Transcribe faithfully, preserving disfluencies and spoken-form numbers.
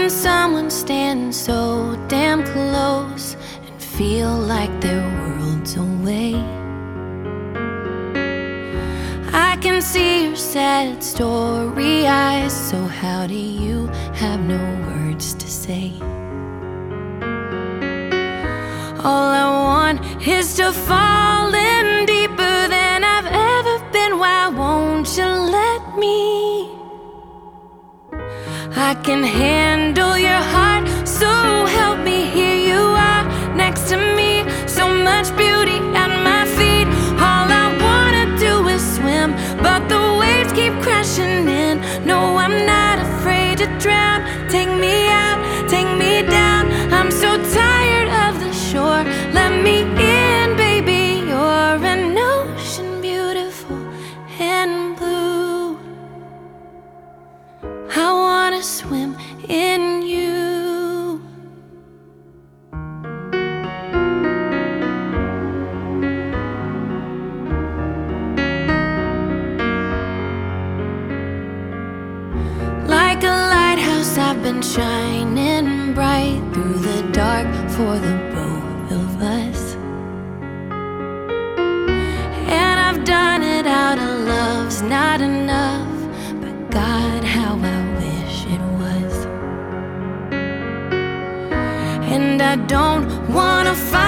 someone stands so damn close and feel like they're worlds away. I can see your sad story eyes, so how do you have no words to say? All I want is to fall in deeper than I've ever been. Why won't you let me? I can handle your heart, so help me. Here you are next to me, so much beauty at my feet. All I wanna do is swim, but the waves keep crashing in. No, I'm not afraid to drown. Take me out, take me down. I'm so tired of the shore. Let me in, baby. You're an ocean beautiful and blue. I wanna swim in you. Like a lighthouse, I've been shining bright through the dark for the both of us. And I've done it out of love's not enough, but God, how I wish it was. And I don't wanna fight